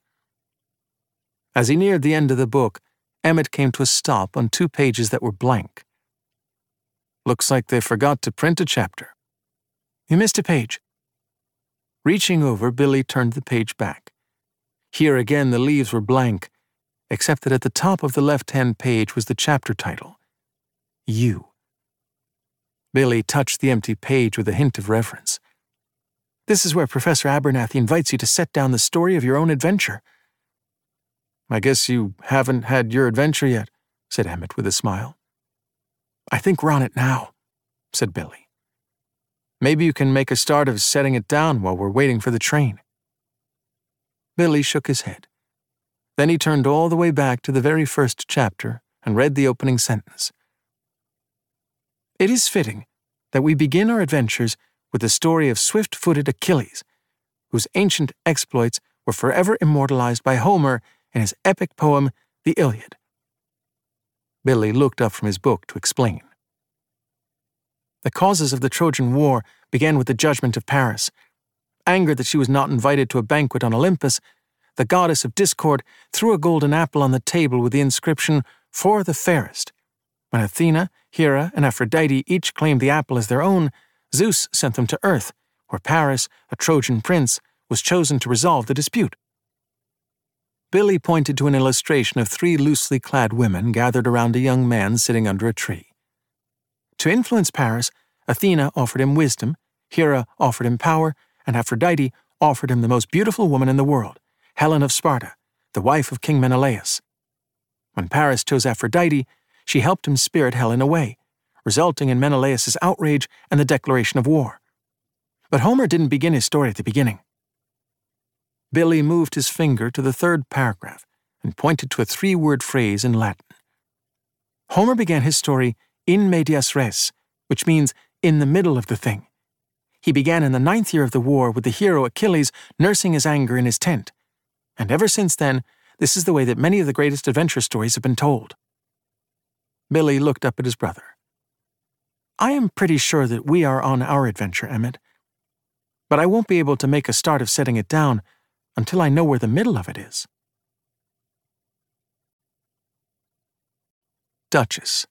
As he neared the end of the book, Emmett came to a stop on 2 pages that were blank. Looks like they forgot to print a chapter. You missed a page." Reaching over, Billy turned the page back. Here again the leaves were blank, except that at the top of the left-hand page was the chapter title, You. Billy touched the empty page with a hint of reverence. "This is where Professor Abernathy invites you to set down the story of your own adventure." "I guess you haven't had your adventure yet," said Emmett with a smile. "I think we're on it now," said Billy. "Maybe you can make a start of setting it down while we're waiting for the train." Billy shook his head. Then he turned all the way back to the very first chapter and read the opening sentence. "It is fitting that we begin our adventures with the story of swift-footed Achilles, whose ancient exploits were forever immortalized by Homer in his epic poem, The Iliad." Billy looked up from his book to explain. "The causes of the Trojan War began with the judgment of Paris. Angered that she was not invited to a banquet on Olympus, the goddess of discord threw a golden apple on the table with the inscription, 'For the fairest.' When Athena, Hera, and Aphrodite each claimed the apple as their own, Zeus sent them to Earth, where Paris, a Trojan prince, was chosen to resolve the dispute." Billy pointed to an illustration of 3 loosely clad women gathered around a young man sitting under a tree. To influence Paris, Athena offered him wisdom, Hera offered him power, and Aphrodite offered him the most beautiful woman in the world, Helen of Sparta, the wife of King Menelaus. When Paris chose Aphrodite, she helped him spirit Helen away, resulting in Menelaus' outrage and the declaration of war. But Homer didn't begin his story at the beginning. Billy moved his finger to the 3rd paragraph and pointed to a 3-word phrase in Latin. Homer began his story in medias res, which means in the middle of the thing. He began in the 9th year of the war with the hero Achilles nursing his anger in his tent. And ever since then, this is the way that many of the greatest adventure stories have been told. Billy looked up at his brother. "I am pretty sure that we are on our adventure, Emmett. But I won't be able to make a start of setting it down until I know where the middle of it is." Duchess.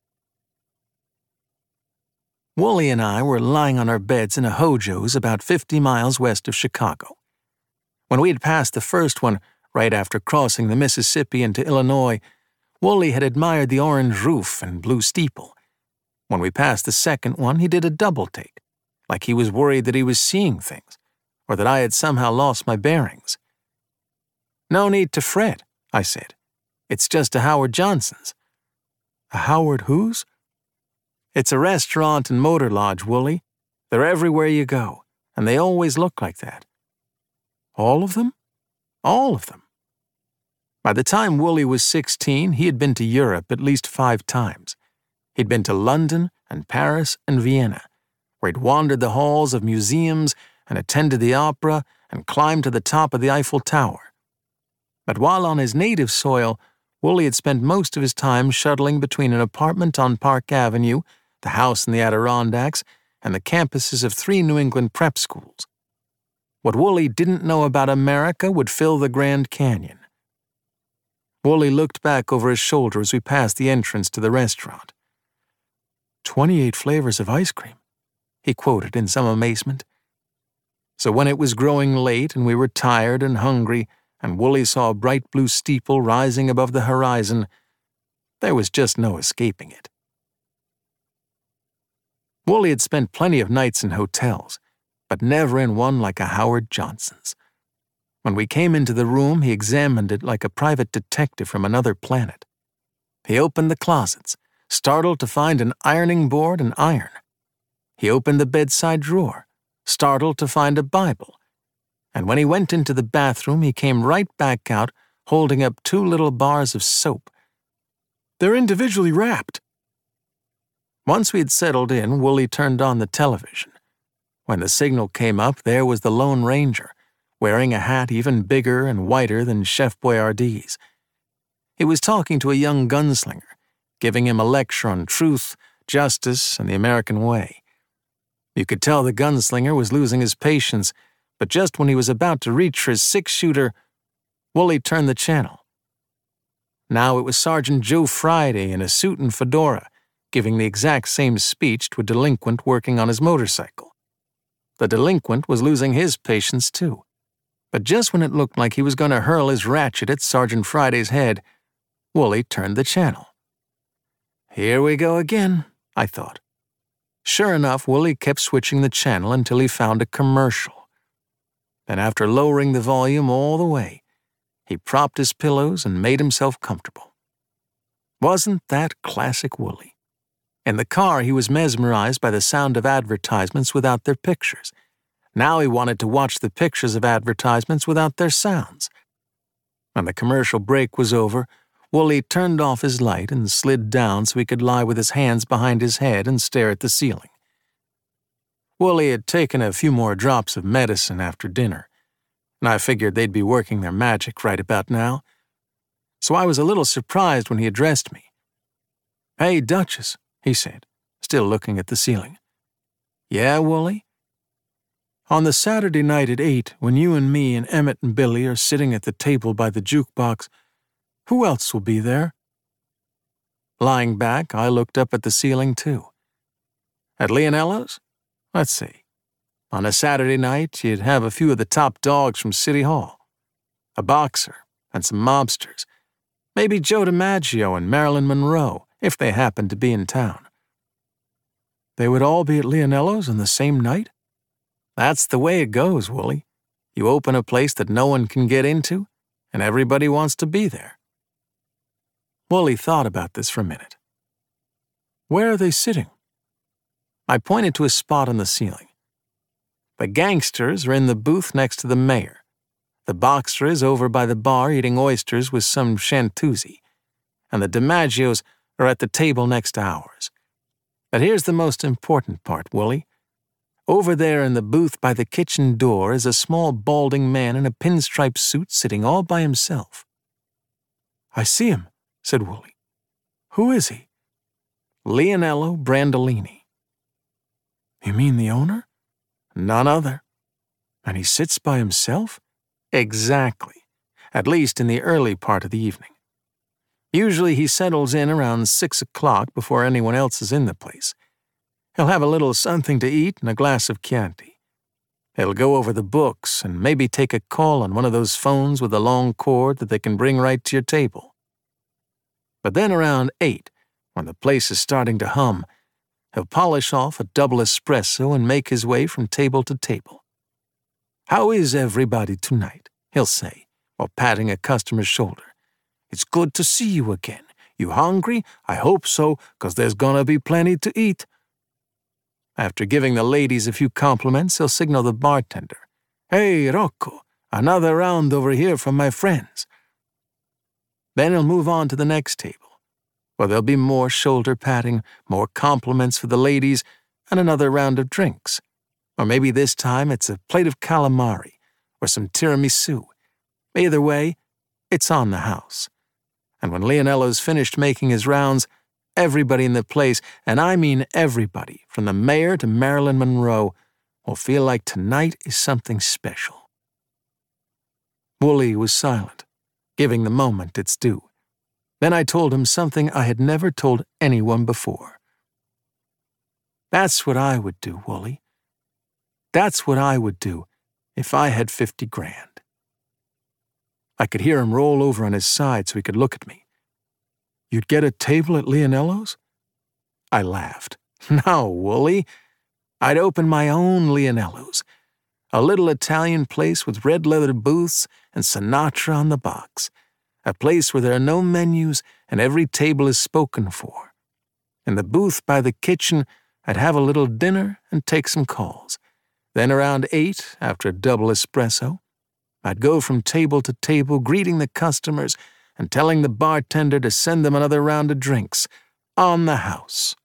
Wooly and I were lying on our beds in a Hojo's about 50 miles west of Chicago. When we had passed the first one, right after crossing the Mississippi into Illinois, Wooly had admired the orange roof and blue steeple. When we passed the second one, he did a double take, like he was worried that he was seeing things, or that I had somehow lost my bearings. "No need to fret," I said. "It's just a Howard Johnson's." "A Howard whose?" "It's a restaurant and motor lodge, Wooly. They're everywhere you go, and they always look like that." "All of them?" "All of them." By the time Wooly was 16, he had been to Europe at least 5 times. He'd been to London and Paris and Vienna, where he'd wandered the halls of museums and attended the opera and climbed to the top of the Eiffel Tower. But while on his native soil, Wooly had spent most of his time shuttling between an apartment on Park Avenue, the house in the Adirondacks, and the campuses of 3 New England prep schools. What Wooly didn't know about America would fill the Grand Canyon. Wooly looked back over his shoulder as we passed the entrance to the restaurant. 28 flavors of ice cream," he quoted in some amazement. So when it was growing late and we were tired and hungry, and Wooly saw a bright blue steeple rising above the horizon, there was just no escaping it. Wooly had spent plenty of nights in hotels, but never in one like a Howard Johnson's. When we came into the room, he examined it like a private detective from another planet. He opened the closets, startled to find an ironing board and iron. He opened the bedside drawer, startled to find a Bible. And when he went into the bathroom, he came right back out, holding up 2 little bars of soap. "They're individually wrapped." Once we had settled in, Wooly turned on the television. When the signal came up, there was the Lone Ranger, wearing a hat even bigger and whiter than Chef Boyardee's. He was talking to a young gunslinger, giving him a lecture on truth, justice, and the American way. You could tell the gunslinger was losing his patience, but just when he was about to reach for his 6-shooter, Wooly turned the channel. Now it was Sergeant Joe Friday in a suit and fedora, giving the exact same speech to a delinquent working on his motorcycle. The delinquent was losing his patience too. But just when it looked like he was going to hurl his ratchet at Sergeant Friday's head, Wooly turned the channel. Here we go again, I thought. Sure enough, Wooly kept switching the channel until he found a commercial. Then after lowering the volume all the way, he propped his pillows and made himself comfortable. Wasn't that classic Wooly? In the car, he was mesmerized by the sound of advertisements without their pictures. Now he wanted to watch the pictures of advertisements without their sounds. When the commercial break was over, Wooly turned off his light and slid down so he could lie with his hands behind his head and stare at the ceiling. Wooly had taken a few more drops of medicine after dinner, and I figured they'd be working their magic right about now. So I was a little surprised when he addressed me. "Hey, Duchess," he said, still looking at the ceiling. "Yeah, Wooly?" "On the Saturday night at 8, when you and me and Emmett and Billy are sitting at the table by the jukebox, who else will be there?" Lying back, I looked up at the ceiling, too. At Leonello's? Let's see. On a Saturday night, you'd have a few of the top dogs from City Hall. A boxer and some mobsters. Maybe Joe DiMaggio and Marilyn Monroe, if they happened to be in town. They would all be at Leonello's on the same night? That's the way it goes, Wooly. You open a place that no one can get into, and everybody wants to be there. Wooly thought about this for a minute. Where are they sitting? I pointed to a spot on the ceiling. The gangsters are in the booth next to the mayor. The boxer is over by the bar eating oysters with some Shantuzzi, and the DiMaggios are at the table next to ours. But here's the most important part, Wooly. Over there in the booth by the kitchen door is a small balding man in a pinstripe suit sitting all by himself. I see him, said Wooly. Who is he? Leonello Brandolini. You mean the owner? None other. And he sits by himself? Exactly. At least in the early part of the evening. Usually he settles in around 6 o'clock before anyone else is in the place. He'll have a little something to eat and a glass of Chianti. He'll go over the books and maybe take a call on one of those phones with a long cord that they can bring right to your table. But then around 8, when the place is starting to hum, he'll polish off a double espresso and make his way from table to table. How is everybody tonight? He'll say, while patting a customer's shoulder. It's good to see you again. You hungry? I hope so, 'cause there's gonna be plenty to eat. After giving the ladies a few compliments, he'll signal the bartender. Hey, Rocco, another round over here from my friends. Then he'll move on to the next table, where there'll be more shoulder patting, more compliments for the ladies, and another round of drinks. Or maybe this time it's a plate of calamari or some tiramisu. Either way, it's on the house. And when Leonello's finished making his rounds, everybody in the place, and I mean everybody, from the mayor to Marilyn Monroe, will feel like tonight is something special. Wooly was silent, giving the moment its due. Then I told him something I had never told anyone before. That's what I would do, Wooly. That's what I would do if I had 50 grand. I could hear him roll over on his side so he could look at me. You'd get a table at Leonello's? I laughed. No, Wooly. I'd open my own Leonello's, a little Italian place with red leather booths and Sinatra on the box, a place where there are no menus and every table is spoken for. In the booth by the kitchen, I'd have a little dinner and take some calls. Then around 8, after a double espresso, I'd go from table to table greeting the customers and telling the bartender to send them another round of drinks, on the house.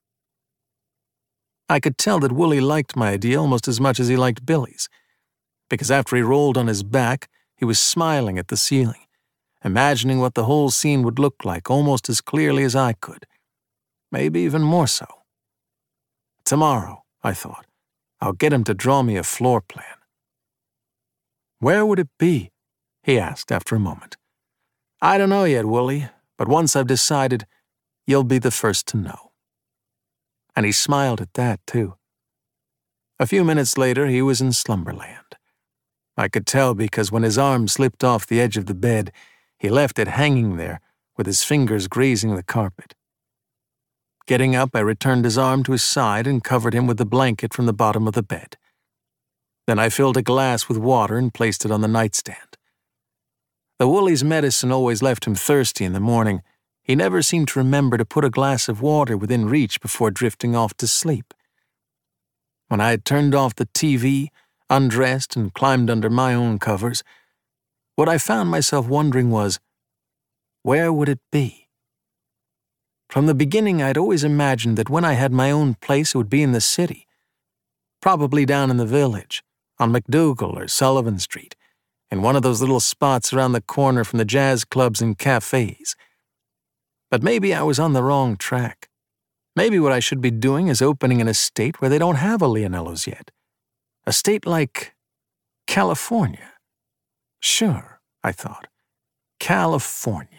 I could tell that Wooly liked my idea almost as much as he liked Billy's, because after he rolled on his back, he was smiling at the ceiling, imagining what the whole scene would look like almost as clearly as I could, maybe even more so. Tomorrow, I thought, I'll get him to draw me a floor plan. Where would it be? He asked after a moment. I don't know yet, Wooly, but once I've decided, you'll be the first to know. And he smiled at that, too. A few minutes later, he was in slumberland. I could tell because when his arm slipped off the edge of the bed, he left it hanging there with his fingers grazing the carpet. Getting up, I returned his arm to his side and covered him with the blanket from the bottom of the bed. Then I filled a glass with water and placed it on the nightstand. Though Woolie's medicine always left him thirsty in the morning, he never seemed to remember to put a glass of water within reach before drifting off to sleep. When I had turned off the TV, undressed, and climbed under my own covers, what I found myself wondering was, where would it be? From the beginning, I'd always imagined that when I had my own place, it would be in the city, probably down in the village, on McDougal or Sullivan Street, in one of those little spots around the corner from the jazz clubs and cafes. But maybe I was on the wrong track. Maybe what I should be doing is opening an estate where they don't have a Leonello's yet. A state like California. Sure, I thought. California.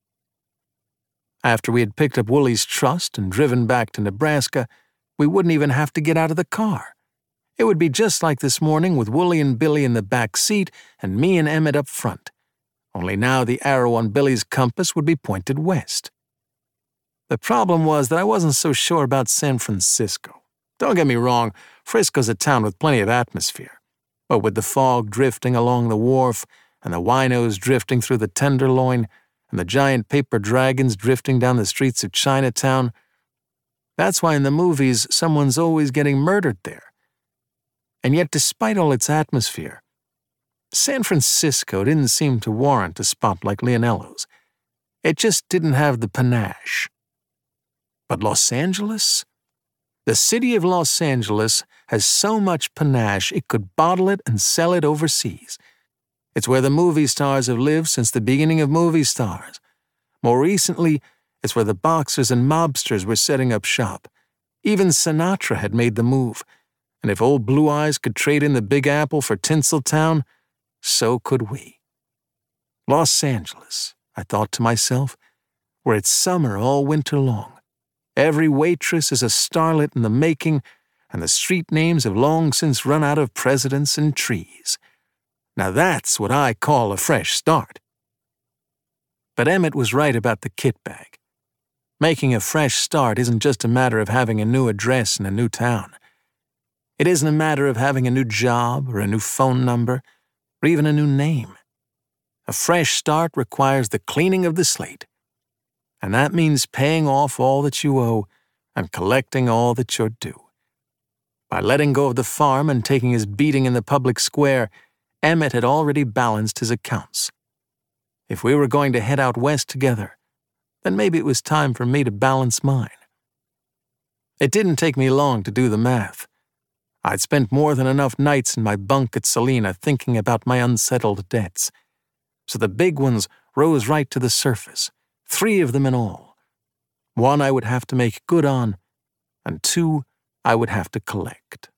After we had picked up Woolie's trust and driven back to Nebraska, we wouldn't even have to get out of the car. It would be just like this morning with Woolie and Billy in the back seat and me and Emmett up front. Only now the arrow on Billy's compass would be pointed west. The problem was that I wasn't so sure about San Francisco. Don't get me wrong, Frisco's a town with plenty of atmosphere. But with the fog drifting along the wharf, and the winos drifting through the Tenderloin, and the giant paper dragons drifting down the streets of Chinatown, that's why in the movies someone's always getting murdered there. And yet, despite all its atmosphere, San Francisco didn't seem to warrant a spot like Leonello's. It just didn't have the panache. But Los Angeles? The city of Los Angeles has so much panache it could bottle it and sell it overseas. It's where the movie stars have lived since the beginning of movie stars. More recently, it's where the boxers and mobsters were setting up shop. Even Sinatra had made the move. And if old Blue Eyes could trade in the Big Apple for Tinseltown, so could we. Los Angeles, I thought to myself, where it's summer all winter long. Every waitress is a starlet in the making, and the street names have long since run out of presidents and trees. Now that's what I call a fresh start. But Emmett was right about the kit bag. Making a fresh start isn't just a matter of having a new address in a new town. It isn't a matter of having a new job or a new phone number or even a new name. A fresh start requires the cleaning of the slate. And that means paying off all that you owe and collecting all that you're due. By letting go of the farm and taking his beating in the public square, Emmett had already balanced his accounts. If we were going to head out west together, then maybe it was time for me to balance mine. It didn't take me long to do the math. I'd spent more than enough nights in my bunk at Salina thinking about my unsettled debts. So the big ones rose right to the surface, 3 of them in all. 1 I would have to make good on, and 2 I would have to collect.